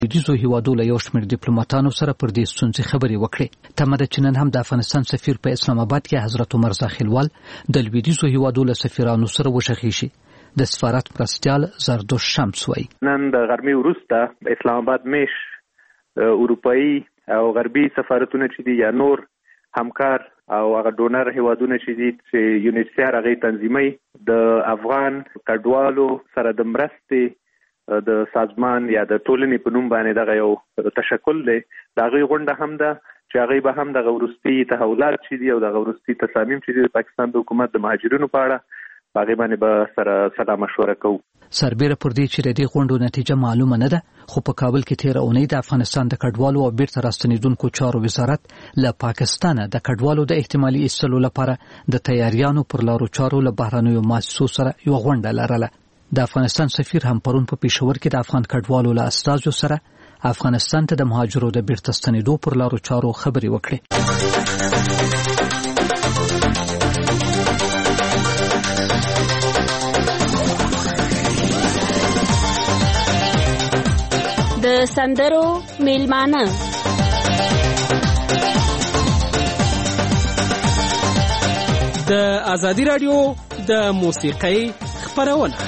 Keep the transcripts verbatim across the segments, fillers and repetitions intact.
لویدیځو هیوادو له یو شمېر ډیپلوماټانو سره پر دې ستونزې خبرې وکړې. تمه ده چې نن هم د افغانستان سفیر په اسلام آباد کې حضرت عمر زاخیلوال د لویدیځو هیوادو له سفیرانو سره وشخیږي. د سفارت مرستیال زردوش شمس وایي نن د غرمې وروسته اسلام آباد میش اروپایي او غربي سفارتونه چې دي یا نور همکار او هغه ډونر هیوادونه چې دي چې یونیسیار هغه تنظیمي د افغان کډوالو سره د مرستې د سازمان یا د ټولنې په نوم باندې دغه یو تشکل دی. د هغې غونډه هم ده چې هغې به هم دغه وروستي تحولات چې دي او دغه وروستي تصامیم چې دي د پاکستان د حکومت د مهاجرینو په اړه په هغې باندې به سره سلا مشوره کوو. سربیره پر دې چې د دې غونډو نتیجه معلومه نه ده، خو په کابل کې تېره اونۍ د افغانستان د کډوالو او بیرته راستنېدونکو چارو وزارت له پاکستانه د کډوالو د احتمالي ایستلو لپاره د تیاریانو پر لارو چارو له بهرنیو مؤسسو سره یوه غونډه لرله. د افغانستان سفیر هم پرون په پېښور کې د افغان کډوالو له استازو سره افغانستان ته د مهاجرو د بیرته ستنېدو پر لارو چارو خبرې وکړې. د سندرو میلمانه د ازادي رادیو د موسیقۍ خپرونه.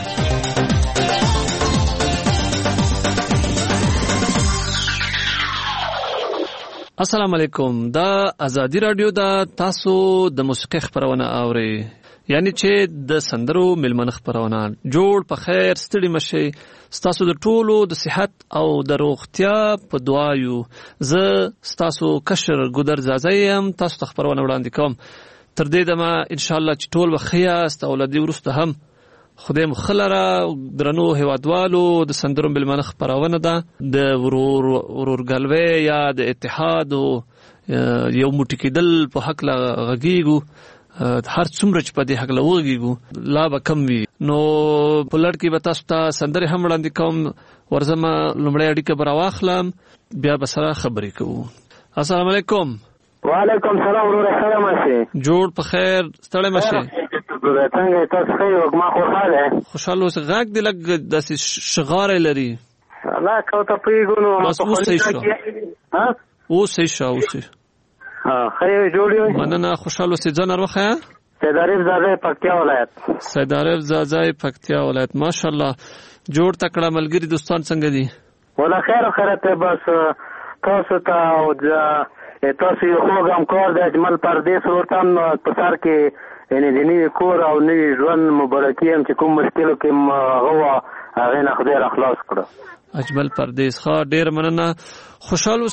السلام علیکم. دا ازادي رادیو دا تاسو د موسیقۍ خپرونه اوري، یعنی چې د سندرو میلمنه خپرونه. جوړ په خیر، ستړي مشي. ستاسو د ټولو د صحت او د روغتیا په دعایو. زه ستاسو کشر ګودر زازایم تاسو ته خپرونه وړاندې کوم. تر دې دمه ان شاء الله چې ټول وخیاست او لدی ورسته هم خدای مخلره درنو هیوادوالو د سندرو میلمنه خپرونه ده د ورور ورورګلوي یا د اتحاد او یو موټی کېدل په حق لا غږیږو. هر څومره چې په دې حق لا وږیږو لا به کم وي. نو په لړ کې به تاسو ته سندرې هم وړاندې کوم. ورځمه لومړی اړیکه به راواخلم، بیا به سره خبرې کوو. السلام علیکم. وعلیکم السلام ورور. سلام مشه. جوړ په خیر، ستړی مشه. څنګه تاسو ښه؟ ما خوشاله خوشاله اوسه. غږ دې لږ داسې شغاره لري. الله کوته پیګونو بس اوس صحیح شو. ها اوس صحیح شو. اوس ها خیر جوړیو. مننه. خوشاله اوسه. ځان وروخه. سید عارف زاده پکتیا ولایت. سید عارف زاده پکتیا ولایت. ماشاءالله. جوړ تکړه ملګری دوستان څنګه دي؟ ولا خیر خیرته. بس تاسو ته او تاسو یو خوږ همکار د اجمل پردیس ورتم په سر کې یعنی د نوي کور او نوي ژوند مبارکي هم چې کوم مشکلو کې هغه هغې نه خدای را خلاص کړه. اجمل پردیس ښه، ډېر مننه. خوشحال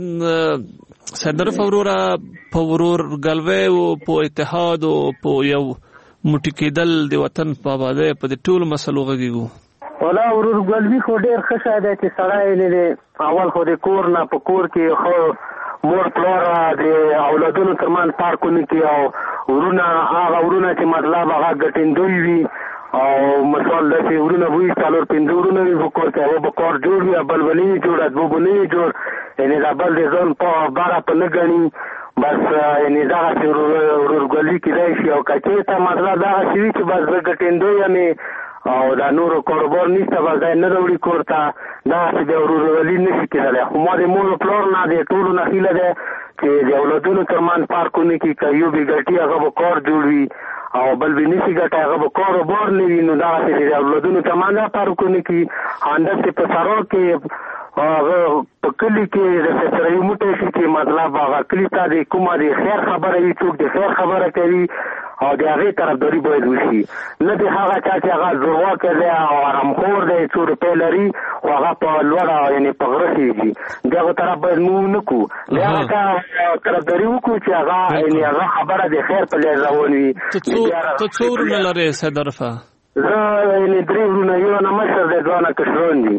اوسې سید عارف وروره. په ورورګلوۍ او په اتحاد او په یو موټی کېدل د وطن په آبادۍ په دې ټولو مسلو غږیږو. ولا ورورګلوي خو ډېر ښه شی دی چې سړی اول خو د کور نه په کور کې ښه مور پلار د اولادونو ترمنځ پارکونه کې او ورونه هغه ورونه چې مطلب هغه ګټندوی وي او مثال داسې ورونه وي څلور پنځه ورونه وي په کور کې هغه به کار جوړ وي، بل به نه وي جوړ، دوه به نه وي جوړ، یعنې دا بل د ځان په باره په نه ګڼي. بس یعنې دغسې ورورګلوي کېدای شي. او که چېرته مطلب دغسې وي چې بس زه ګټندوی یم او دا نورو کاروبار نیسته، بس دی نه راوړي کور ته، دغسې د ورورګلوي نه شي کېدلی. خو ما د مور و پلار نه د ټولو نه هیله ده چې د اولادونو ترمنځ پارکونه کې که یو بې ګټي هغه به کار جوړ وي او بل به نشي ګټی هغه به کاروبار نه وي. نو دغسې د اولادونو ترمنځ پارکونه کې همداسې په سرا کې هغه په کلي کې د سره یو موټی شي چې مطلب هغه کلي ته د کومه د خیر خبره وي، څوک د خیر خبره کوي او د هغې طرفداري باید وشي. نه د هغه چا چې هغه زورواکی دی او ارامخور دی، څو روپۍ لري خو هغه په لوړه یعنې په غره خېږي، د هغو طرف باید موږ نه کړو. د هغه چا طرفداري وکړو چې هغه یعنې هغه خبره د خیر په لحاظ روان وي. ته څو ورونه لرې سید عارفه؟ زه یعنې درې ورونه، یو نه مشر دی، دوه نه کشران دي.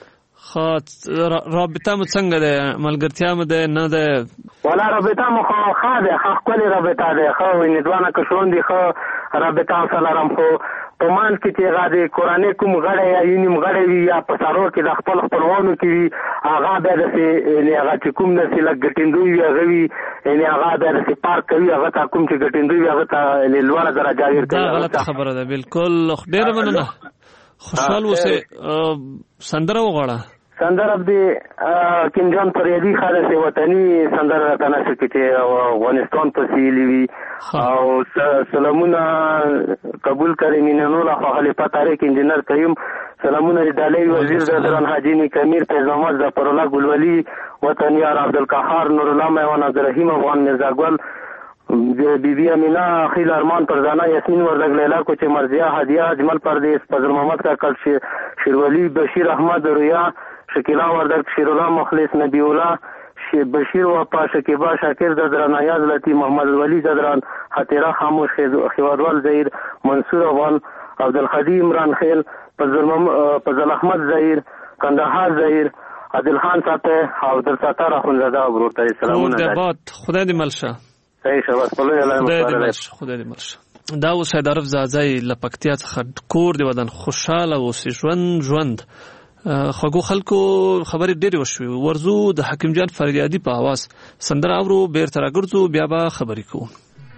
ښه. رابطه مو څنګه دی؟ ملګرتیا مو دی نه دی؟ والا رابطه مو خو ښه دی، ښه ښکلې رابطه دی، ښه یعنې دوه نه کشران دي، ښه رابطه ورسره لرم. خو په منځ کې چې هغه د کورنۍ کوم غړی یا یو نیم غړی وي یا په سرور کې د خپل خپلوانو کې وي، هغه بیا داسې یعنې هغه چې کوم داسې لږ ګټندوی وي هغه وي، یعنې هغه بیا داسې پارک کوي، هغه ته کوم چې ګټندوی وي هغه ته یعنې لوړه درجه ورکوي. دا غلطه خبره ده. بالکل. ډېره مننه. خوشحال اوسئ. سندره وغواړه. سندره د کینجان فریادي خالص وطني سندره تناسب کې چې افغانستان ته سیلی وي او سلامونه قبول کړي مینانو لا خلیفہ طارق انجینر قیوم سلامونه د علی وزیر زدران حاجی کمیر فیض محمد ظفر الله ګلولی وطني عبدالقهار نور الله میوان عبدالرحیم افغان مرزا ګل بی بی امینا خیل ارمان پرزانا یاسمین وردگ لیلا کوچ مرزیا هدیه اجمل پردیس فضل محمد کا کل شیرولی بشیر احمد رویا شکیلا وردگ شیرولا مخلص نبی الله بشیر وپا شکیبا شاکر زدران ایاز لطی محمد ولی زدران حتیرا خاموش خوادوال زهیر منصور افغان عبدالخدی عمران خیل فضل احمد زهیر کندهار زهیر عادل خان ساته او در ساتار اخوندزاده ورور ته سلامونه خدای دې ملشه صحیح شباس خدای دې ملشه خدای دې ملشه دا اوس حیدرف زازای له پکتیا څخه کور دی ودان خوشاله اوسې ژوند ژوند خوږو خلکو خبرې ډېرې وشوې ورزو د حکیم جان فریادي په اواز سندره اورو بیرته راګرځو بیا به خبرې کوو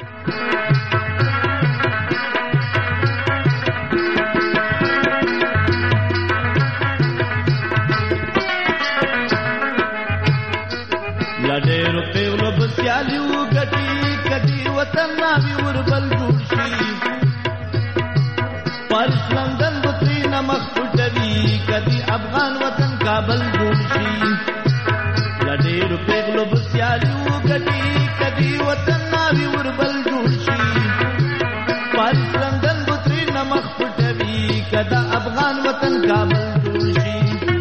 ډېرو پیغلو بسیالیو ګټي کدي وطن ناوي وربل جوړ شي پارس لندن بطري نمخ پټوي کدي افغان وطن کابل جوړ شي ډېرو پیغلو بسیالیو ګټي کدي وطن ناوي وربل جوړ شي پارس لندن بطري نمخ پټوي کدا افغان وطن کابل جوړ شي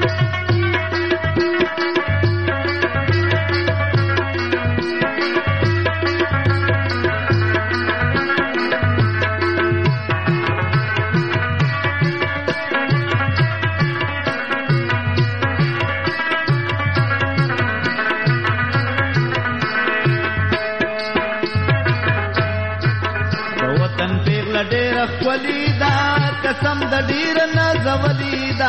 ولیدا قسم د ډیر نازولیدا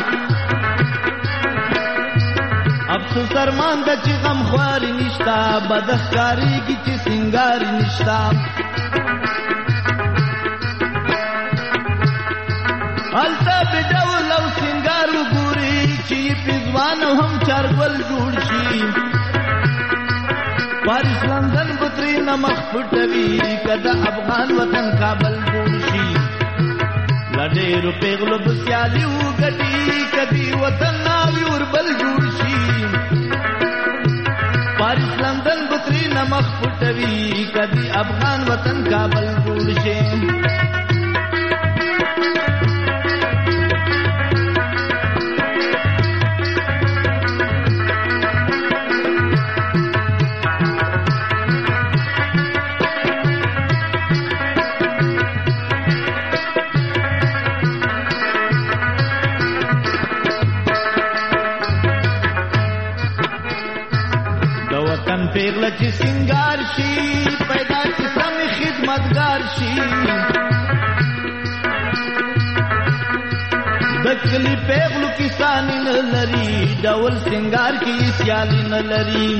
افسوس ارمان د چې غم خواري نشتا بدخکاری کی چې سنگاری نشتا التا بجول او سنگار ګوري چې پزوان هم چارګل جوړ شي پاریس لندن بطری نمخ پټوي کدا افغان وطن کابل جوړ شي لډېرو پیغلو بسیالیو ګټي کدي وطن ناوي وربل جوړ شي پاریس لندن بطری نمخ پټوي کدي افغان وطن کابل جوړ شي پیغله چې سنگار شي پیدا چې سم خدمتگار شي دکلی پیغلو کسانی نه لري ډول سنگار کې سیالي نه لري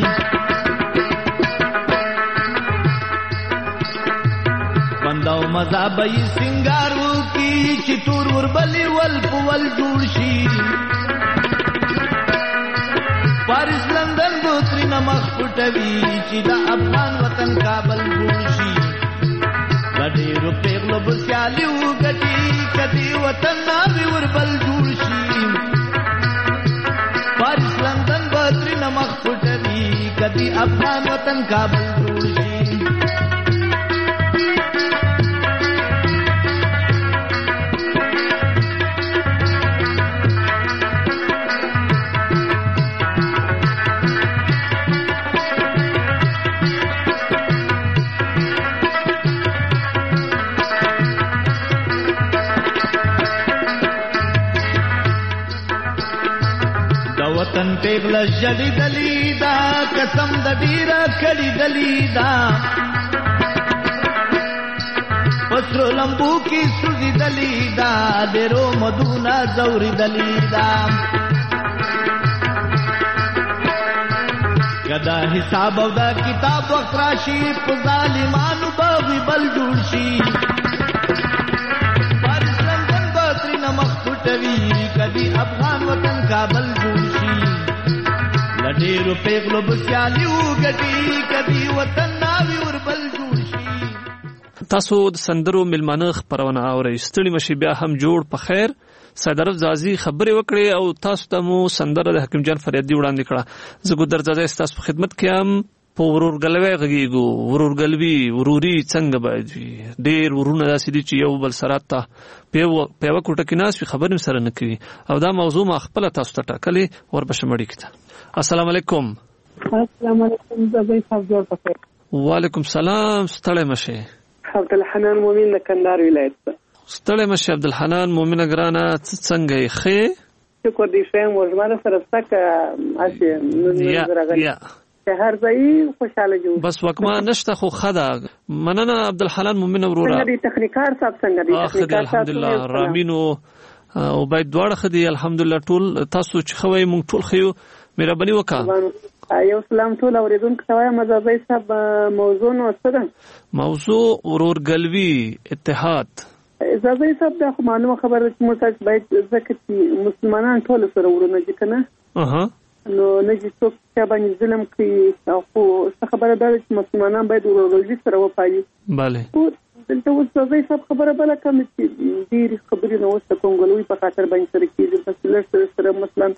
بنداو مزه به سنگارو کې چې تور وربلی ول پول جوړ شي پاریس لندن بطری نمخ پټوي چې دا افغان وطن کابل جوړ شي ډېرو پیغلو بسیالیو ګټي کدي وطن ناوي وربل جوړ شي پاریس لندن بطری نمخ پټوي کدي افغان وطن کابل جوړ شي وطن پیغله جلی دلیدا قسم د ډیره کړي دلیدا پسرو لمبو کی سوزی دلیدا ډیرو مدونا زوري دلیدا کدا حساب او دا کتاب وخت راشي په ظالمانو باغی بل جوړ شي پاریس لندن بطری نمخ پټوي کدي افغان وطن کابل جوړ شي ډېرو پیغلو به سیالي وګټي کدي وطن ناوي وربل جوړ شي. تاسو د سندرو ملمانه خبرونه اورئ. ستړي مشي بیا هم جوړ په خیر. صدرف زازي خبرې وکړې او تاسو ته مو سندره د حکیم جان فریادي وړاندې کړه. زه ګودر زازي تاسو په خدمت کې ام. په ورورګلوي غږیږو. ورورګلوي وروري څنګه باید وي؟ ډېر ورونه داسې دي چې یو بل سره ته په یوه کوټه کې ناست وي خبرې سره نه کوي او دا موضوع ما خپله تاسو ته ټاکلې وربشم اړیکې ته. السلام علیکم. السلام علیکم. زبې صاحب جوړ پخیر. وعلیکم سلام. ستړی مشي. عبدالحنان مومن د کندهار ولایت. ستړی مشي عبدالحنان مومن ګرانه څنګه یې ښې؟ شکر دې ښه یم. ورزمانه سره سکه اسې یا یا هر ځای خوشاله جوړ بس وکما نشته خو خدا مننه عبدالحنان مومن وروره. څنګه دي تخنیکار صاحب څنګه دي؟ تخنیکار صاحب الحمدلله رامینو او باید دواړه خدي الحمدلله ټول تاسو چې خوي مونږ ټول خيو مهرباني وکړه. یو سلام ټول اوریدونکو ته وایم. مزازي صاحب موضوع نو څه ده؟ موضوع ورورګلوي اتحاد. زازي صاحب دا خو معلومه خبره چې موږ باید ځکه چې مسلمانان ټول سره ورونه دي کنه. اها نو نه چې څوک چې باندې ظلم کوي او خو څه خبره ده چې مسلمانان باید ورورولي سره وپالي. bale دلته اوس زازي صاحب خبره بل کوم چې ډېر خبرې نو اوس کونګلوي په خاطر باندې سره کېږي. بس لږ سره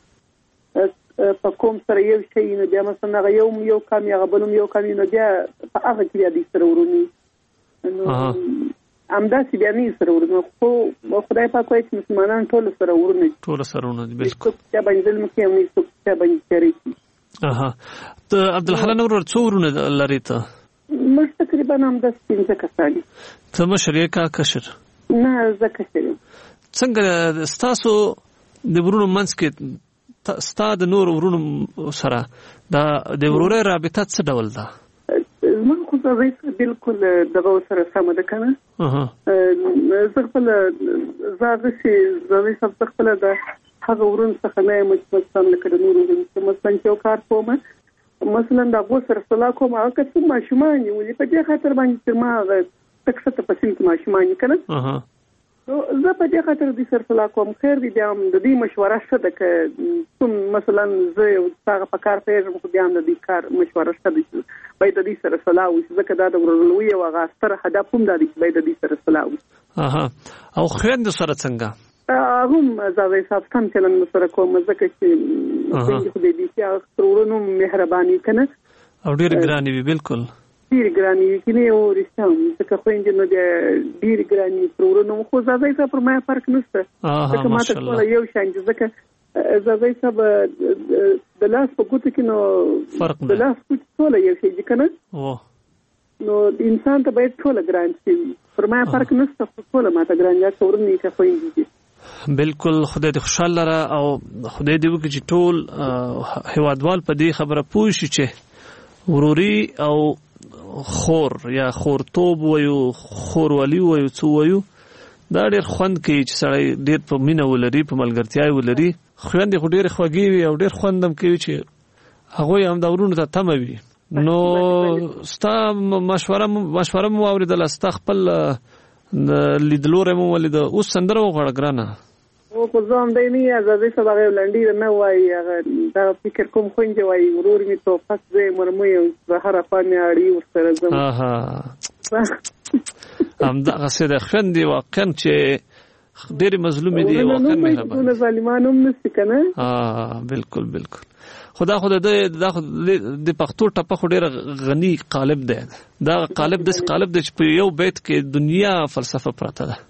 مثلا په کوم سره یو شي نه بیا مثلا هغه یو یو کام یا بلوم یو کام نه بیا په هغه کې بیا دې سره ورونی. نو امداسي بیا نه سره ورونه خو خدای پاک وایي چې مسلمانان ټول سره ورونه ټول سره ورونه بالکل. چې باندې ظلم کوي او نه څوک چې باندې کوي. اها ته عبدالحنان ورور څو ورونه لري ته؟ موږ تقریبا هم د پنځه کسان. ته مشر یې کا کشر؟ نه زه کشر یم. څنګه ستاسو د ورونو منځ کې ستا د نور ورونو سره دا د ورورۍ رابطه څه ډول ده؟ زما خو زه بالکل دغه سره سمه ده کنه. زه خپل زه هغسې زه صاحب خپله د هغه ورونو څخه نه یم چې مثلا لکه د نورو ورونو چې مثلا چې یو کار کوم مثلا د هغو سره صلاح کوم هغه که څه ماشومان یې ولې په دې خاطر باندې چې ما هغه تک څه په سیند کې ماشومان یې که نه نو زه په دې خاطر دوی سره صلاح کوم. خیر دی بیا هم د دوی مشوره ښه ده که کوم مثلا زه یو هغه په کار پوهېږم خو بیا هم د دوی کار مشوره ښه ده چې باید د دوی سره صلاح وشي ځکه دا د ورورولۍ یو هغه ستر هدف هم دا دی چې باید د دوی سره صلاح وشي. اها او خویندو سره څنګه؟ هغه هم زاوی صاحب سم چلند سره کوم ځکه چې خویندې خو دې دي چې هغه تر ورونو مهرباني که نه او ډېرې ګرانې وي. بالکل ډېرې ګرانې وي که نه او رښتیا هم ځکه خویندې نو بیا ډېرې ګرانې وي تر ورونو خو زاوی صاحب پر ما فرق نشته ځکه ما ته ټوله یو شان دي ځکه زاوی صاحب د لاس په ګوتو کې نو د لاس ګوتې ټوله یو شی دي که نه نو انسان ته باید ټوله ګران شي. پر ما فرق نشته خو ټوله ما ته ګران دي که ورونه که خویندې دي. بالکل خدای دې خوشحال لره او خدای دې وکړي چې ټول هیوادوال په دې خبره پوه شي چې وروري او خور یا خورتوب وایو خورولي وایو څه وایو دا ډېر خوند کوي چې سړی ډېر په مینه ولري په ملګرتیا ولري. خویندې خو ډېرې خوږې وي او ډېر خوند هم کوي چې هغوی هم دا ورونو ته تمه وي. نو ستا مشوره مشوره مو واورېدله ستا خپل لیدلوری مو ولیده. اوس سندره وغواړه ګرانه. او خو زه همدی نه یم زازي صاحب هغه یو لنډیره نه وایي هغه دا فکر کوم خویندې وایي ورور مې توپک دی مرمۍ یم په هره خوا مې اړي ورسره ځم. همدغسې ده خویندې واقعا چې ډېرې مظلومې دي واقعا مهربانې ظالمان هم نشي که نه. بالکل بالکل خو دا خو د د پښتو ټپه خو ډېره غني قالب دی. دا قالب داسې قالب دی چې په یو بیت کې دنیا فلسفه پرته ده.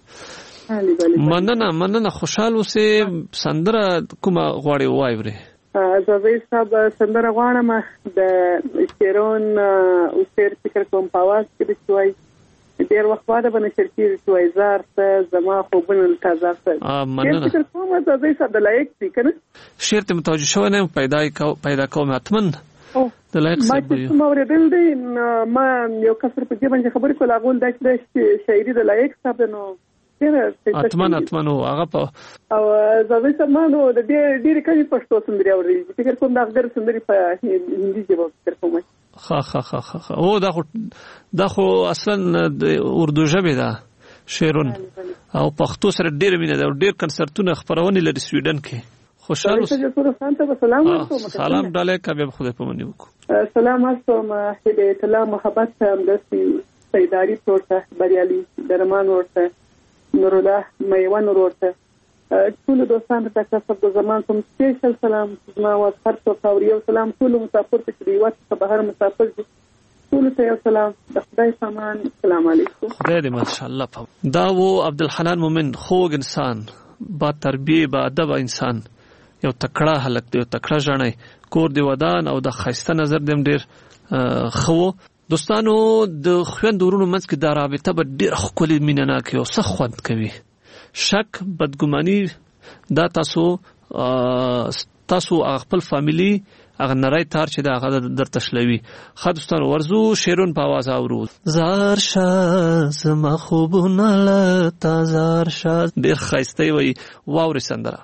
مننه مننه خوشحال اوسې. سندره کومه غواړې وواورې؟ زازي صاحب سندره غواړم د شیرون اوسیر فکر کوم په اواز کې د چې وایي ډېر وخت بعده به نشر کېږي چې وایي زار ته زما خوبونه له تازه څه مننه. فکر کوم زازي صاحب د لایق دي که نه شعر ته متوجه شوی نه یم پیدا کوم حتمن د لایق صاحب ما چې ما اورېدل دی ما یو کس پر دې باندې خبرې کول هغه دا چې شاعري د لایق صاحب دی نو اتمن اتمن هغه په او زاوی صاحب ما نو د ډېرې ډېرې کمې پښتو سندرې اورېدلې فکر کوم د هغه سندرې په هندي ژبه فکر کوم. ښه ښه ښه ښه او دا خو دا خو اصلا د اردو ژبې ده شعرون او پښتو سره ډېره مینه ده او ډېر کنسرتونه خپرونې لري سویډن کې خوشاله سلام علیکم. سلام ډاله کبه خدای په منی وکړو. سلام علیکم هدایت الله محبت هم دستی سیداری پورته بریالي درمان ورته نور الله میوان ورته ټول دوستان ته تاسو د زمان کوم سپیشل سلام زما او هر څو یو سلام ټول مسافر ته دی وخت په بهر مسافر دي ټول ته سلام د خدای سامان. السلام علیکم. خدای دې ماشاءالله دا و عبدالحنان مومن خوږ انسان با تربیه با ادب انسان یو تکړه هلک دی یو تکړه ژړی کور دی ودان او د خسته نظر دیم ډیر خو دوستانو د خويند ورونو منځ کې دا رابطه به ډیر خولي مینناک او څه خوند کوي. شک بدګماني دا تاسو تاسو خپل فاميلي اغه نړۍ تار چې دا هغه در تشلوي. خدستان ورزو شیرون په आवाज اورو زار شاه زما خوبونه لا تازار شاه ډیر خاصته وي واوري سندره.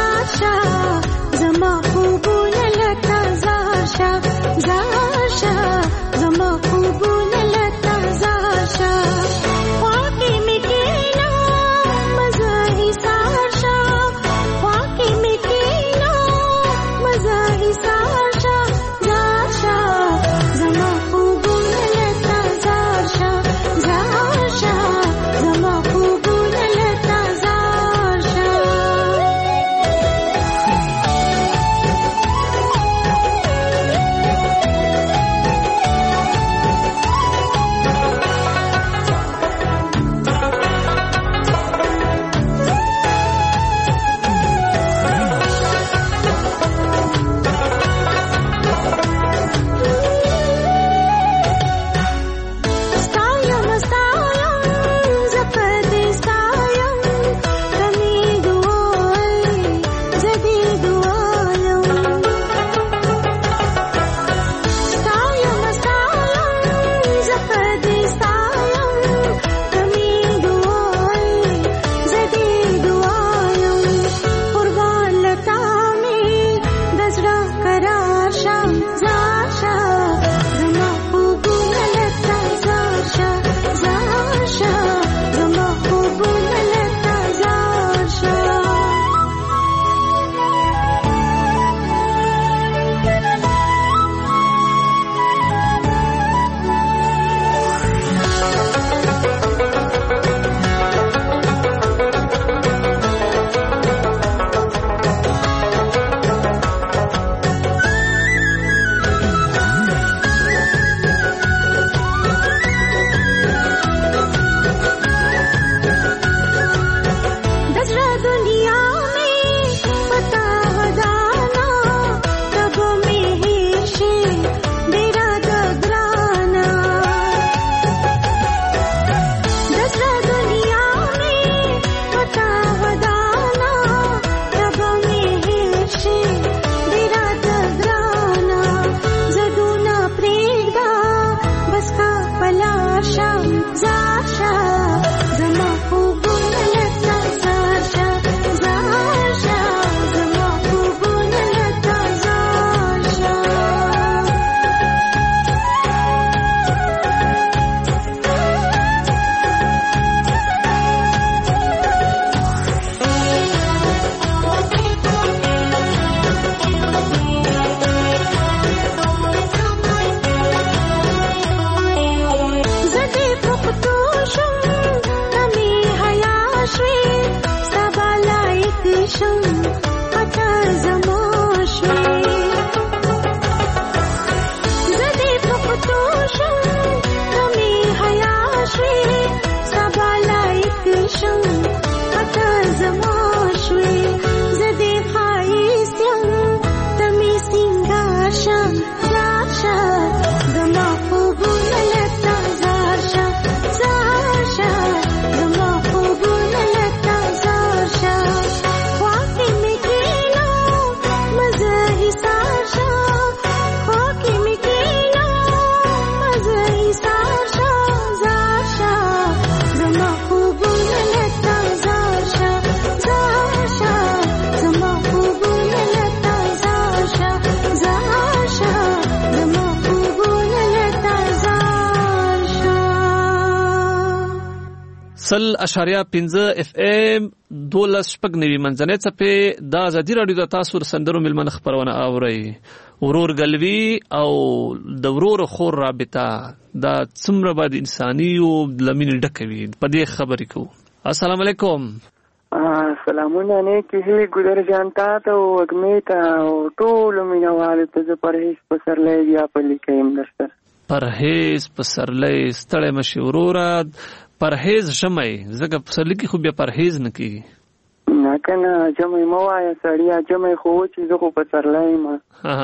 زما خوبونه لکه زار شاه زار شاه سل اشاریه پنځه اف ام دولس شپږ نوي منځنۍ څپې د ازادي راډیو د تاسو سندرو ملمن خبرونه اوري. ورور ګلوي او د ورور خور رابطه دا څومره باید انساني او لمن ډکوي په دې خبرې کو. السلام علیکم. سلامونه نیکی هی ګودر جان تا ته او وګمې ته او ټول مینوالو ته زه پرهیز پسرلی بیا په لیکیم درسته. پرهیز پسرلی ستړی مشي وروره پرهیز ژمی زګه پسرلی کې خو بیا پرهیز نه کیږي. نه کنه ژمی مو وایه سړیا ژمی خو چې زه خو پسرلی ما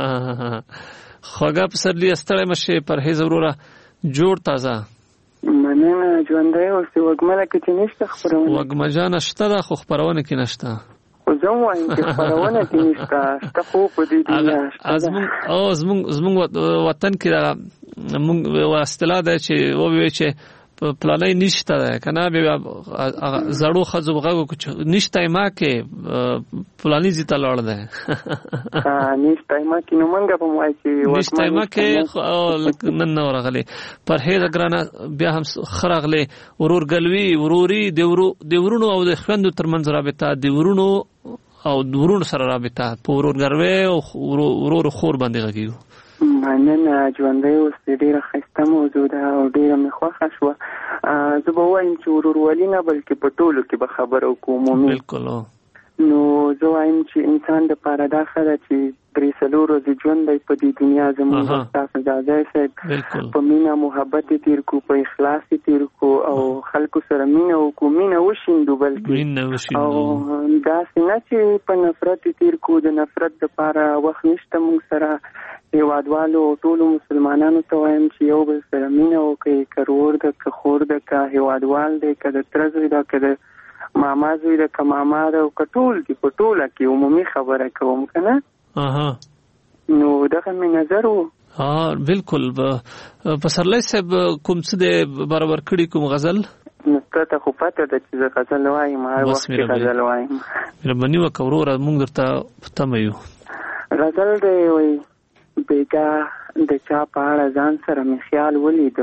خوږه پسرلی ستړی مشي پرهیز وروره جوړ تازه مننه ژوندی اوسې وږمه لکه چې نشته خپرونه وږمه جانه شته ده خو خپرونه کې نشته خو زه هم وایم چې خپرونه کې نشته شته خو په دې دنیا شته او زمونږ وطن کې موږ اصطلاح ده چې ووایي چې پلانای نشته ده کنه بیا زړو خزو بغاو چې نشته ما کې پلانی زیته لړ ده ها نشته ما کې نو مونږ په وای چې نشته ما کې نن نو راغلي پرهیز ګرانه بیا هم خرغله ورور ګلوي وروري د ورونو او د خويندو ترمنځ رابطه د ورونو او د ورونو سره رابطه په ورور ګروي او ورور خور باندې غږیو. مننه ژوندی اوسې ډېره ښایسته موضوع ده او ډېره مې خوښه شوه. زه به وایم چې ورورولي نه بلکې په ټولو کې به خبره وکړو عمومي بالکل. نو زه وایم چې انسان دپاره دا ښه ده چې درې څلور ورځې ژوند دی په دې دنیا زموږ استاد ځاځی صاحب په مینه محبت یې تېر کړو په اخلاص یې تېر کړو او خلکو سره مینه وکړو مینه وشیندو بلکې او داسې نه چې په نفرت یې تېر کړو د نفرت دپاره وخت نشته موږ سره هیوادوالو ټولو مسلمانانو ته وایم چې یو بل سره مینه وکړئ که ورور ده که خور ده که هیوادوال دی که د تره زوی ده که د ماما زوی ده که ماما ده او که ټول دي په ټوله کې عمومي خبره کوم که نه نو دغه مې نظر و. بالکل. پسرلی صاحب کوم څه دی برابر کړي کوم غزل نو ته خو پته ده چې زه غزل وایم هر وخت کې غزل وایم مهرباني وکړه وروره موږ درته په تمه یو. غزل دی وایي بیګا د چا په اړه ځان سره مې خیال ولیدو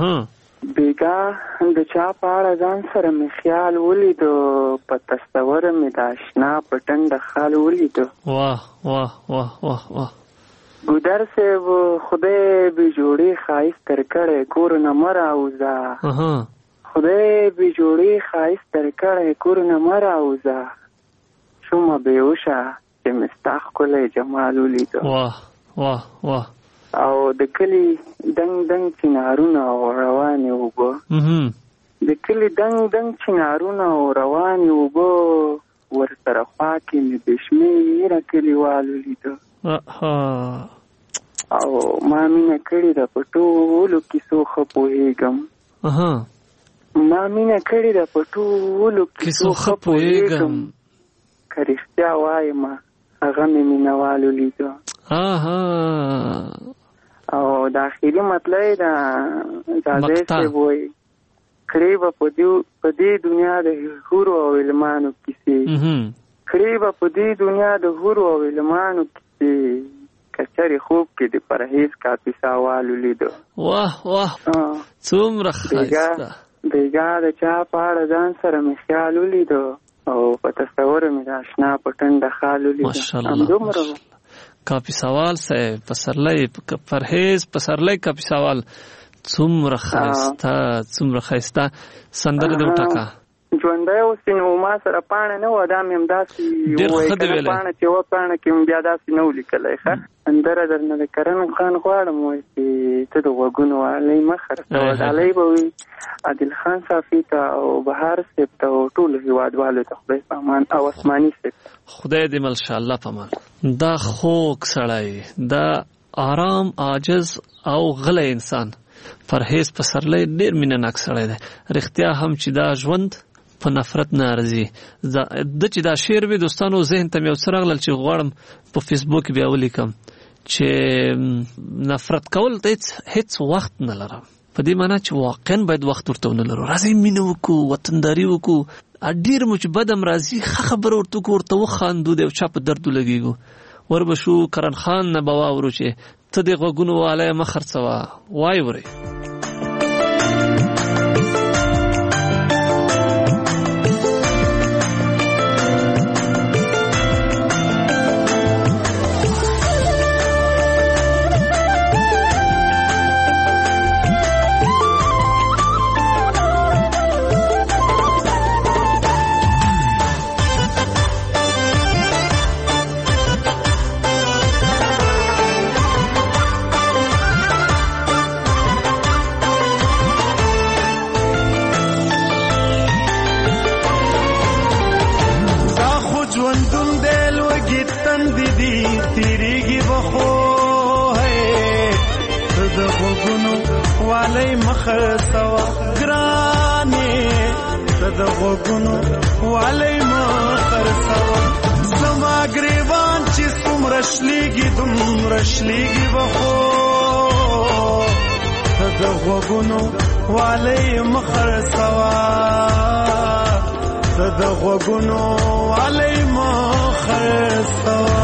بیګا د چا په اړه ځان سره مې خیال ولیدو په تصوره مې د اشنا په ټنډه خال ولیدو. واه واه واه واه واه ګودر صاحب خدای بې جوړې ښایست تر کړی کور نه مه راوځه خدای بې جوړې ښایست تر کړی کور نه مه راوځه شومه بېهوشه چې مې ستا ښکلی جمال ولیدو. واه واه واه او د کلی دنګ دنګ چنارونه او روانې اوبه د کلی دنګ دنګ چنارونه او روانې اوبه ورسره خوا کې مې بې شمېره کلیوال ولیدو او ما مینه کړې ده په ټولو کیسو ښه پوهېږم ما مینه کړې ده په ټولو کیسو ښه پوهېږم که رښتیا وایم هغه مې مینهوال ولیدو. او د اخري مطلب دا ځاځی صاحب وایي کړې به په دې دنیا د حورو او علمانو کیسې کړې به په دې دنیا د حورو او علمانو کیسې که چېرې خوب کې د پرهیز کاپیسا وال ولیدو. واه واه څومره ښایسته. بیګا د چا په اړه ځان سره مې خیال ولیدو او په تصوره مې د اشنا په ټنډه خال ولیدو. ماشاءالله کاپی سوال صاحب پسرلی پرهیز پسرلی کاپی سوال څومره ښایسته څومره ښایسته سندره دې وټاکه. ژوندی اوسې نو ما سره پاڼه نه وه دا مې همداسې ووایي که نه پاڼه چې وه پاڼه کې مې بیا داسې نه ولیکلی ښه سندره درنه د کرن خان غواړم وایي چې ته د غوږونو آلۍ مه خرڅوه ډالۍ به وي عادل خان صافي ته او بهار صاحب ته او ټولو هېوادوالو ته خدای په امان او اسماني صاحب خدای دې ملشاءالله په امان. دا خوږ سړی دا آرام عاجز او غلی انسان پرهیز پسرلی ډېر مینه ناک سړی دی رښتیا هم چې دا ژوند په نفرت نه ارزي. د چې دا شعر وي دوستانو ذهن ته مې یو څه راغلل چې غواړم په فیسبوک بیا ولیکم چې نفرت کول ته هیڅ وخت نه لرم په دې معنی چې واقعا باید وخت ورته ونه لرو. راځئ مینه وکړو وطنداري وکړو ډېر مو چې بد هم راځي ښه خبره ورته وکړو ورته وخاندو د یو چا په درد ولګېږو ور به شو کرن خان نه به واورو چې ته دې غوږونو والی مه خرڅوه وایې ورئ. مخر سوا ګرانې د غوګونو والي مخر سوا زما ګریوان چې څومره شلېږي دومره شلېږي بخو د غوګونو والي مخر سوا د غوګونو والي مخر سوا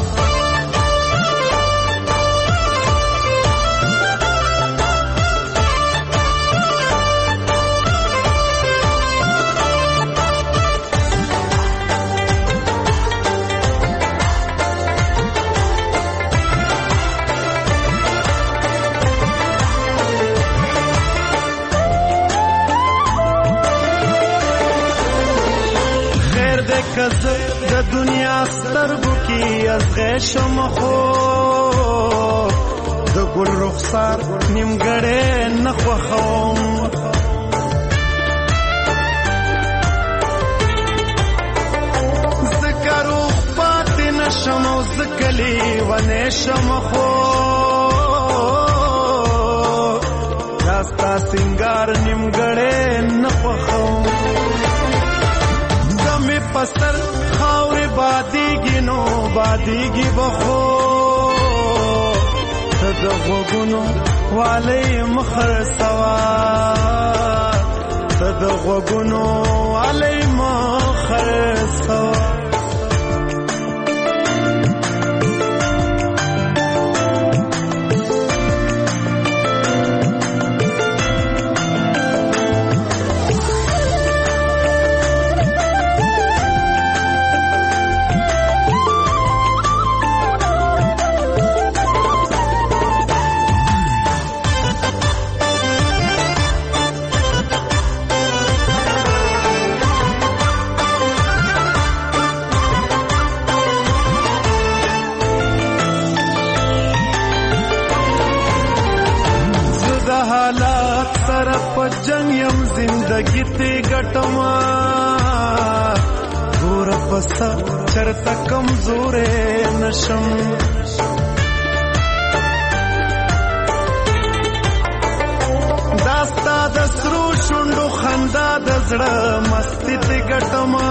د دنیا سترګو کې ازغې شم خو د ګل رخسار نیمګړې نه خوښوم ځکه روغ پاتې نشم او ځکه لیونی شم خو دا ستا سینګار نیمګړې نه خوښوم پسر خاورې بادیږي نو بادیږي بخو د غوګونو والي مخر سوا د غوګونو والي مخر سوا جنگ یم زندگی تی گٹما گور پسا چرتا کمزور نشم داستا دسرو شندو خندا دزڑا مستی تی گٹما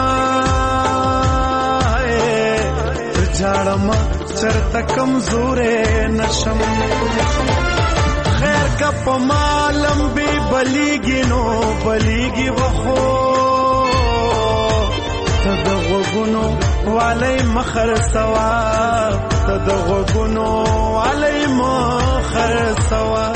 جاڑما چرتا کمزور نشم خیر کا پمالم بھی بلیگی نو بلیگی بخو تد غوگونو والی مخر سوا تد غوگونو والی مخر سوا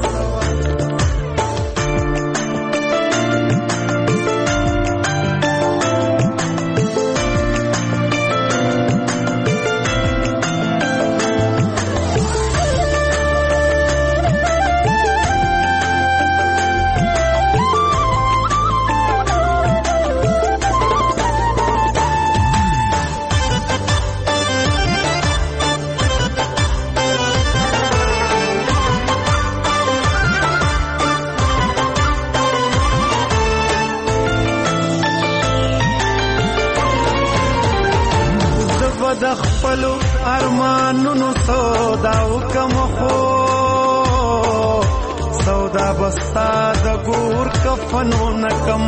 د خپلو ارمانونو سودا وکم خو سودا بستا د ګور کفنو نکم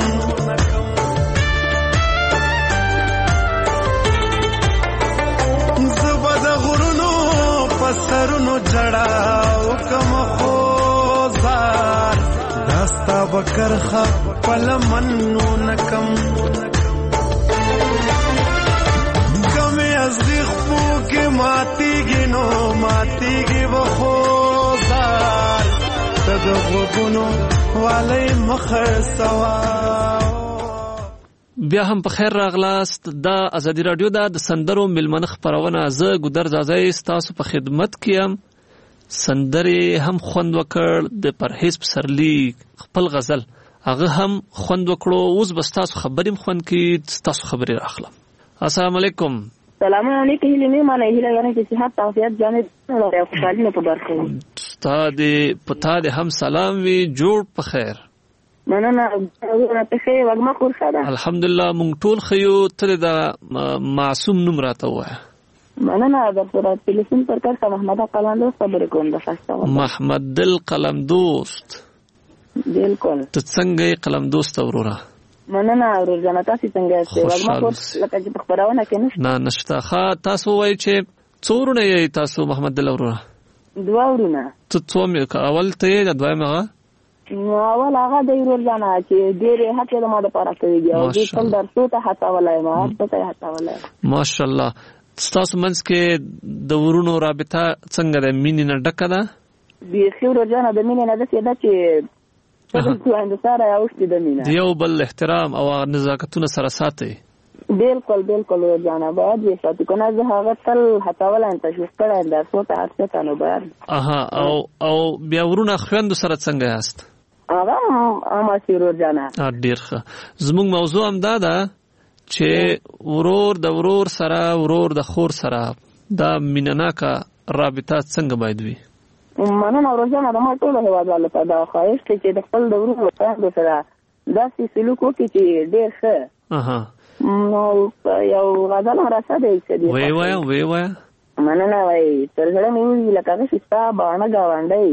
زبا د غرونو پسرونو جړا وکم خو زار داستا بکرخه پلمنو نکم ازدیخ پو کے ماتی گی نو ماتی گی بخوزار تد غوگونو والی مخر سوا بیا هم په خیر راغلاست دا ازادي رادیو دا د سندرو ملمنه خبرونه زه ګودر زازای تاسو په خدمت کیم سندري هم خوند وکړ د پرهیز پسرلی خپل غزل هغه هم خوند وکړو اوس بس تاسو خبریم خوند کی تاسو خبري راخلم السلام علیکم سلام علیکم هیله مانه هیله غره چې صحت تعافیت جامد او خوشالي په برخه استاد پتا دې هم سلام وی جوړ په خیر مننه ورته ښه وګما کور سره الحمدلله مونږ ټول خيو تر دا معصوم نوم راته وای مننه د پر ټلیفون پر کار محمد قلم دوست خبرې کوم د فاستو محمد دل قلم دوست بالکل. ته څنګه قلم دوست وروره؟ مننه ورور جان، تاسو څنګه یاست؟ ورما لکه چې په خبرونه کې نشته. نه نشته. ښه تاسو وایي چې څو ورونه یې تاسو محمد الله وروره؟ دوه ورونه. ته څو مې اول ته یې د دویم هغه؟ اول هغه د ورور جان چې ډېرې هڅې د ما دپاره کوي دي او دې خپل درسو ته هڅولی ما هر څه ته یې هڅولی. ماشاءالله. ستاسو منځ کې د ورونو رابطه څنګه ده؟ مینې نه ډکه ده؟ بیخي ورور جانه د مینې نه داسې ده چې څه سره اوښتې د مینه د یو بل احترام او نزاکتونه سره ساتئ. بالکل بالکل ورور جانه باید یې ساتو، که نه زه هغه تل هڅولی یم، تشویق کړی یم درسو ته هر څه ته، نو باید. اها. او او بیا ورونه خویندو سره څنګه یاست؟ هغه هماسې ورور جانه. ډېر ښه. زموږ موضوع هم دا ده چې ورور د ورور سره، ورور د خور سره دا مینه‌ناکه رابطه څنګه باید وي؟ مننه ورور جانه، د ما ټولو هېوادوالو ته دا خواهش دی چې د خپل د ورونو خویندو سره داسې سلوک وکړي چې ډېر ښه. اها. نو یو غزل هم راسه دی چې ویې وایه ویې وایه. مننه وایي تر زړه مې وځي لکه غشي ستا باڼه ګاونډی.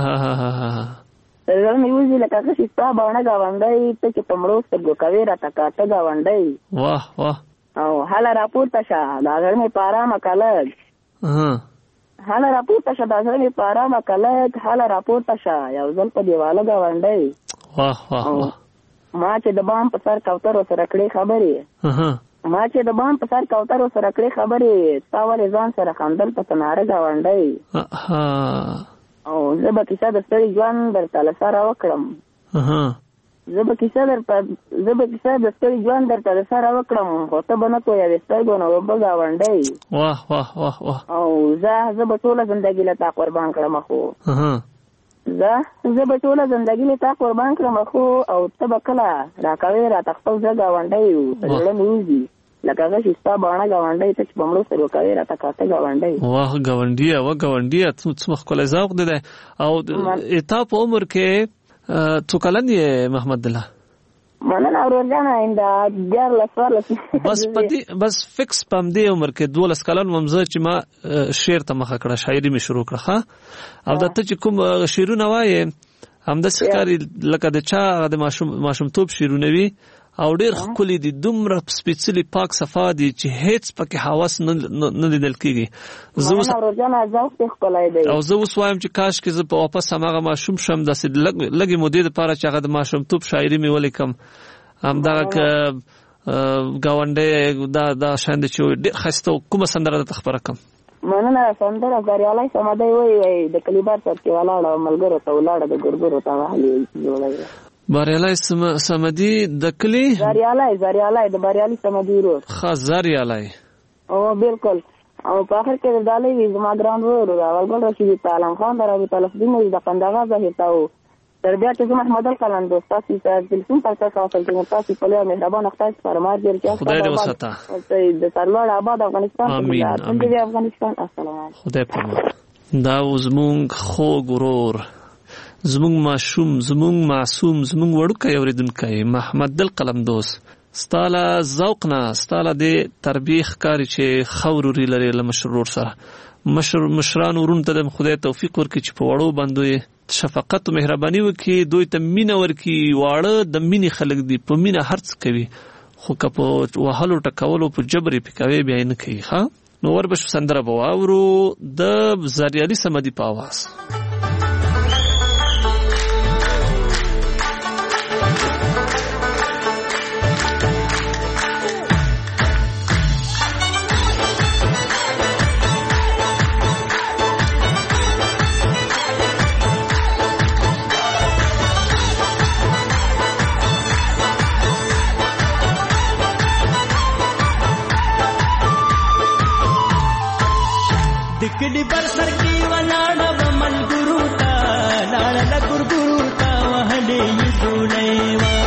تر زړه مې وځي لکه غشي ستا باڼه ګاونډی، ته چې په مړو سترګو کوې راته کاته ګاونډی. واه واه. او هله راپورته شه دا زړه مې په ارامه که لږ. هله راپورته شه دا زړه مې په ارامه که لږ، هله راپورته شه یو ځل په دیواله ګاونډی. واه واه واه. ما چې د بام په سر کوترو سره کړې خبرې ما چې د بام په سر کوترو سره کړې خبرې، تا ولې ځان سره خندل په تناره ګاونډی. او زه به کیسه د ستړي ژوند درته له سره وکړم. زه به کیسه درته زه به کیسه د ستړي ژوند درته له سره وکړم، خو ته به نه تویوې سترګو نه اوبه ګاونډی. واه واه واه واه. او زه زه به ټوله زندګي له تا قربان کړم، خو زه زه به ټوله زندګي له تا قربان کړم، خو او ته به کله راکوې راته خپل زه ګاونډی و، په زړه مې وځي لکه غشي ستا باڼه ګاونډی، ته چې په مړو سترګو کوې راته کاته ګاونډی. واه ګاونډیه وه ګاونډیه، څومره ښکلی ذوق دی دی. او تا په عمر کې څو کلن یې محمد الله؟ مننه ورور جانه انده دیارلس څوارلس. بس په دې بس فکس په همدې عمر کې دولس کلن وم زه چې ما شعر ته مخه کړه، شاعري مې شروع کړه. ښه. او دا ته چې کوم شعرونه وایې همداسې ښکاري لکه د چا د ماشومتوب شعرونه وي، او ډېر ښکلي دي، دومره سپېڅلي پاک صفا دي چې هېڅ پکې هوس نه لیدل کېږي. او زه اوس وایم چې کاش کې زه په واپس هماغه ماشوم شم، داسې لږې مودې دپاره چې هغه د ماشومتوب شاعري مې ولیکم، همدغه ګاونډی دا دا شیان دي چې ډېر ښایسته. کومه سندره درته خپره کړم؟ مننه. سندره زریالی صمدی وایي وایي د کلیبار سر کې ولاړه او ملګرو ته ولاړه د ګورګورو ته وهلې جوړوي. بریالی صمدي د کلی؟ زریالی زریالی د بریالي صمدي ورور. ښه زریالی. او بالکل. او په آخر کې د ډالۍ وي زما ګران ورور اولګل رشید عالم خان د رابطه لفظي د قندغه ظاهر ته تر بیا چې زه محمد القلم دوست تاسو ته تلفون پر تاسو خپل کې تاسو په لاره مهربان اختیار فرمار دې چې خدای دې وساته د سرلوړ آباد افغانستان ته د افغانستان. السلام علیکم. خدای په دا زمونږ خوږ ورور، زمونږ ماشوم، زمونږ معصوم، زمونږ وړوکی اورېدونکی محمد القلم دوست، ستاله ذوق نه ستاله د تربیه ښکاري چې ښه وروري لري له مشر ورور سره. مشر مشران ورونو ته د خدای توفیق ورکړي چې په وړو باندې شفقت او مهرباني وکړي، دوی ته مینه ورکړي. واړه د مینې خلک دي، په مینه هر څه کوي، خو که په وهلو ټکولو په جبر یې پې کوي بیا یې نه کوي. ښه نو وربشو سندره به واورو د زریالي صمدي په اواز. دکلی بر سر کی ولاړه بمل ګورو تا لاړه لګور ګورو تا وهلې یذولې وا.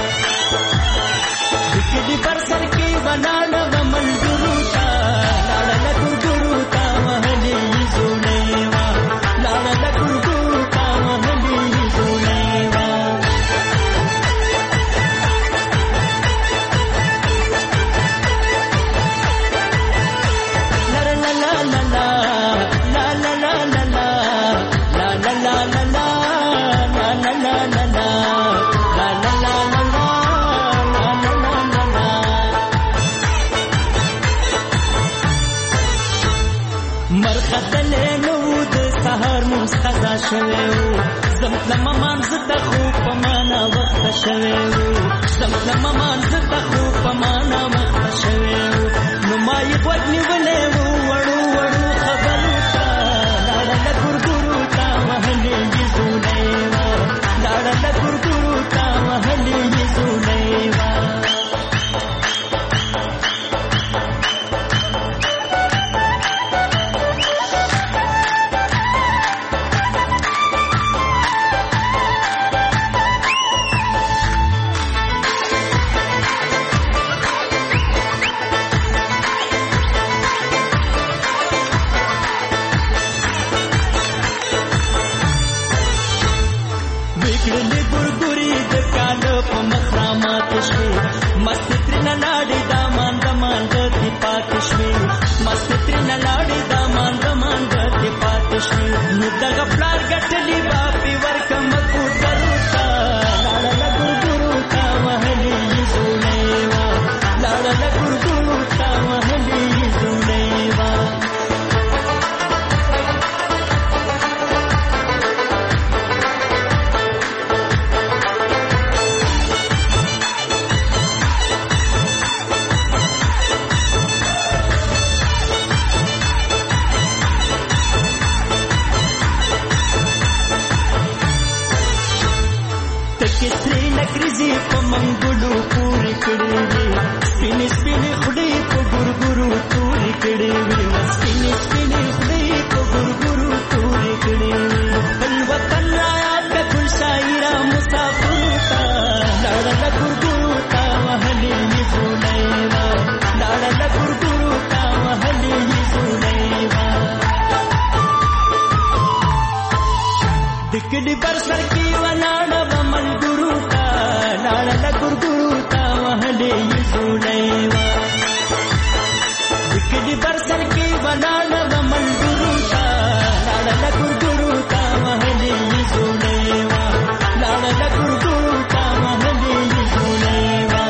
دکلی بر سر کی ولاړه بمل ګورو تا لاړه لګور ګورو تا وهلې یذولې وا. لاړه لګور ګورو تا وهلې یذولې وا. La la la la la la la la la شوي زمتلم مانځ ته خو په معنا وخت شوي زمتلم مانځ ته خو په معنا وخت شوي نو ما یې غوږ نیولې وو وړو وړو خبرو ته لاړه له ګورګورو ته وهلې یې زولې وه لاړه له ګورګورو ته وهلې یې زولې وه मस्त त्रिना लाड़ी दामान दमान गति पातश्मी मस्त त्रिना लाड़ी दामान दमान गति पातश्मी मुद्दा प्लार गटली बापी वर्कम कुटरुता लाड़ा गुरुता महली जुनेवा लाड़ा गुरुता महली जुनेवा نکریزی په منګلو پوری کړي وي سپینې سپینې خړې په ګورګورو تورې کړي وي سپینې سپینې خړې په ګورګورو تورې کړي وي بل وطن را کګل شاعرا مسافر تا لاړه له ګورګورو تا وهلې یې زولې وا لاړه له ګورګورو تا وهلې یې زولې وا دکړي پر سر کې ولاړه ومنګورو لاړه له ګورګورو ته وهلې یې زولې وه دکړي پر سر کې ولاړه ومنګورو ته لاړه له ګورګورو ته وهلې یې زولې وه لاړه له ګورګورو ته وهلې یې زولې وه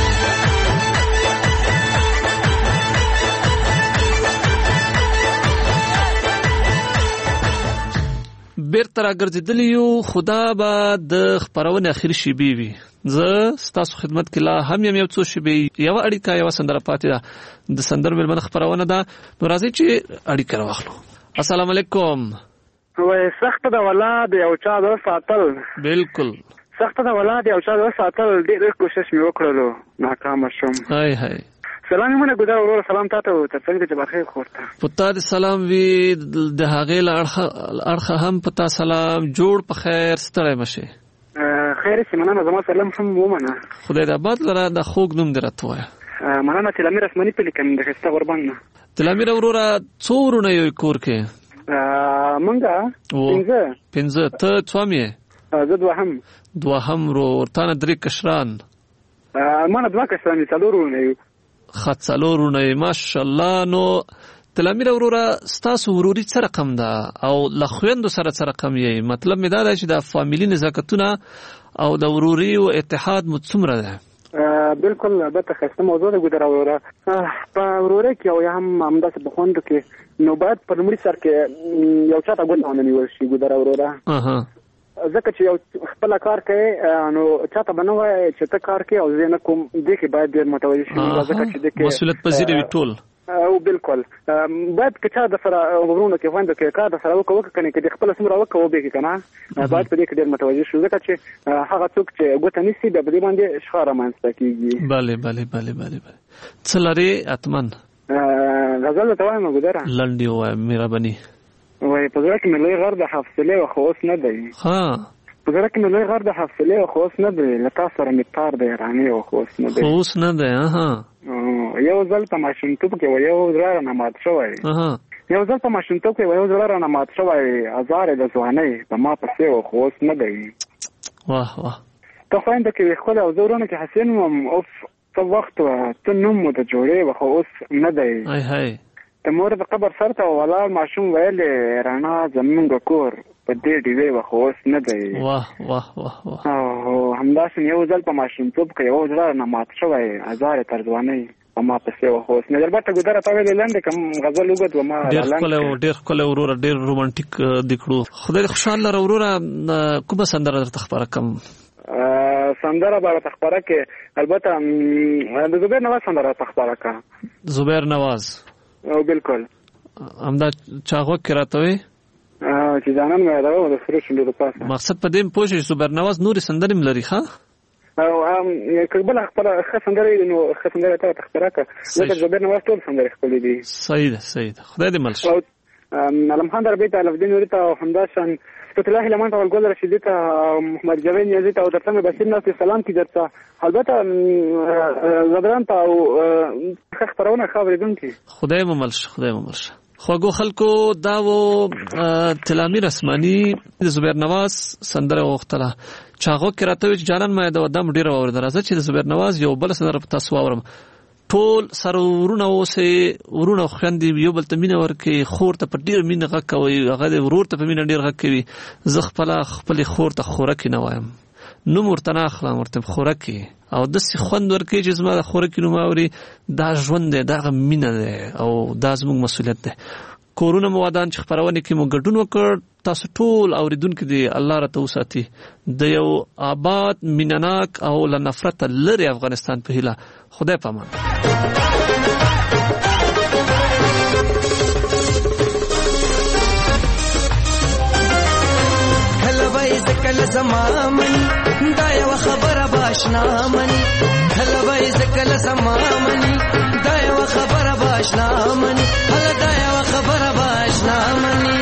بیرته راګرځېدلي یو خدا به د خپرونې اخري شیبې وي زه ستاسو خدمت کې لا هم یم یو څو شیبې یوه اړیکه یوه سندره پاتې ده د سندرو مېلمنه خپرونه ده نو راځئ چې اړیکه راواخلو السلام علیکم وای سخته ده والله د یو چا د ساتل بالکل سخته ده والله د یو چا د ساتل ډېر کوشش مې وکړلو ناکامه شوم هاي هاي سلام مونږ ګذر ورور سلام تاسو ته څنګه چې بخیر خورته پتا د سلام وی د هغه لارخه هم پتا سلام جوړ په خیر ستړی مشه خیر سي مننه زما سلام هم ومنه خدای دې آباد لره د خوګ نوم درته وای مننه تلامیر اسمنی په لیکم د خسته قربان تلامیر وروره څورونه یو کور کې مونږه پنځه پنځه ته څومې زه دوهم دوهم ورور تانه درې کشران مانه دوه کشران څلورونه یو خاصلورونه ماشاءالله نو تلامیر وروره ستاسو وروري څه رقم ده او لخويندو سره څه رقم یې مطلب مې دا دی چې د فامیلی نزاکتونه او د وروري او اتحاد مو څومره ده بالکل البته خسته موضوع ده ګذر وروره په وروره کې او هم همداسې په خوند کې نو باید په لومړي سر کې یو چاته ګوت نه نیول شي ګذر وروره اها ځکه چې یو خپل کار کوي نو چاته بنو وای چې ته کار کوي او زه نه کوم دې کې باید ډېر متوجه شي ځکه چې دې کې مسؤلیت پذیر وي ټول او بالکل باید که چا د سره ورونو کې خوند کې کار د سره وکړو کنه کې د خپل سمره وکړو به کې کنه باید په دې کې ډېر متوجه شو ځکه چې هغه څوک چې ګوت نيسي د دې باندې شخاره مانسته کیږي bale bale bale bale څلری اتمن غزل ته وایم ګذره لنډي وای مهرباني وای په ځکه مې لوی غر د حفصله او خوس نه دی ها په ځکه مې لوی غر د حفصله او خوس نه دی لکه سره می تار دی رانی او خوس نه دی خوس نه دی ها یو ځل په ماشینټوب کې یو ځل نه مات شوی ها یو ځل په ماشینټوب کې یو ځل نه مات شوی هزار د ځواني په ما پسې او خوس نه دی واه واه ته خوند کې خپل او زورونه کې حسین مم اوف څو وخت ته نوم مو ته جوړې وخو اوس نه دی هاي هاي د مور د قبر سره ته ولاړ ماشوم ویل رانا زمونږ کور په دې ډیوې وخو اوس نه دی واه واه واه واه او همداسې یو ځل په ماشوم توپ کې یو ځل نه مات شوی هزار تر ځواني په په ما پسې وه. خو نظربته ګودره تا ویلې لنډې کوم غزل وګد و ما ډېر ښکلی ډېر ښکلی وروره ډېر رومانټیک دې کړو. خدای دې خوشحال لره وروره. کومه سندره درته خپاره کړم؟ سندره به راته خپاره کړې البته د زبیر نواز سندره راته خپاره کړه. زبیر نواز او بالکل همدا چا غوږ کې راته وایي چې ځانان مې یادوه د سرو شونډو د پاسه. مقصد په دې پوه شئ زبیر نواز نورې سندرې هم لري ښه او که بله خپله ښه سندره وي نو ښه سندره ته راته خپاره کړه ځکه زبیر نواز ټول سندرې ښکلې دي. صحیح ده صحیح ده خدای دې مل شي. علم خان دربی ته الفدین نوري ته او همداشان فتح الله لمن ته ګل رشیدي ته محمد جاوید نیازي ته او درته مې بشیر ناصر سلام کی درته البته زبران ته او ښه خپرونه ښه اورېدونکي. خدای مو مل شي خدای مو مل شي. خواږو خلکو دا و تلامیر اسماني د زبیر نواز سندره وغوښتله چې هغه کې راته وایي چې جانان ما یادوه دا مو ډېره واورېده. راځه چې د زبیر نواز یو بله سندره په تاسو واورم. ټول سره ورونه اوسئ ورونه خویندې یو بل ته مینه ورکړئ. خور ته په ډېر مینه غږ کوئ هغه د ورور ته په مینه ډېر غږ کوي. زه خپله خپلې خور ته خورکې نه وایم نوم ورته نه اخلم ورته خورکې او داسې خوند ورکوي چې زما د خورکې نوم اوري. دا ژوند دی دغه مینه دی او دا زموږ مسؤلیت دی. کورونه مو ودان چې خپرونې کې مو ګډون وکړ. تاسو ټول اوریدونکي دی الله راته وساتي د یو آباد مینناک او له نفرته لرې افغانستان په هیله. خدای په امان. کله وای زکل زما منی دا یو خبره باشنا منی کله وای زکل زما منی دا یو خبره باشنا منی هله دا یو خبره باشنا منی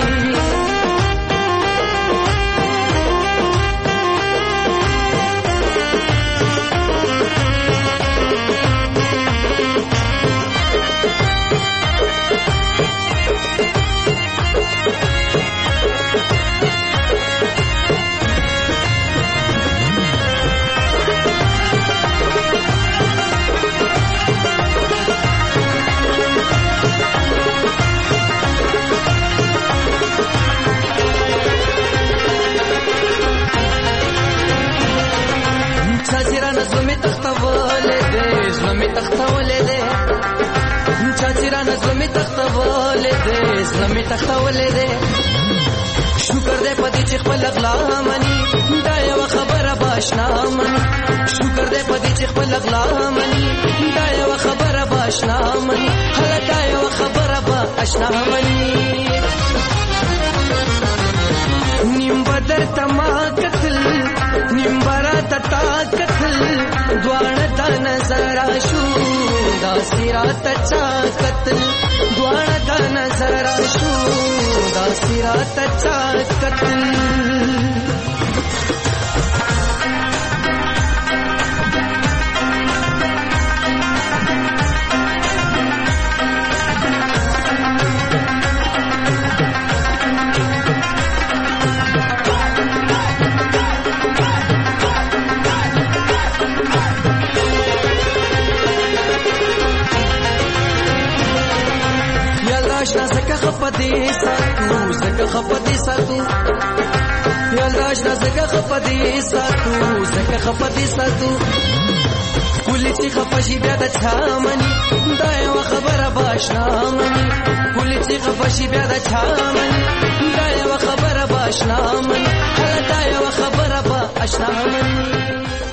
زلمی تختولې ده شکر دې پدې چې خپل اغلا مني دا یو خبره باشنا مني شکر دې پدې چې خپل اغلا مني دا یو خبره باشنا مني هله دا یو خبره باشنا مني نیم بدر تما قتل نیم برات تا قتل دوانه تا نظر شو دا سرات چا قتل دوانه تا نظر شو دا سرات چا قتل خپدي ساتو زکه خپدي ساتو یا لاش زکه خپدي ساتو زکه خپدي ساتو کلی چې خپشي بیا د چامني دا یو خبره باشنا مني کلی چې خپشي بیا د چامني دا یو خبره باشنا مني دا یو خبره باشنا مني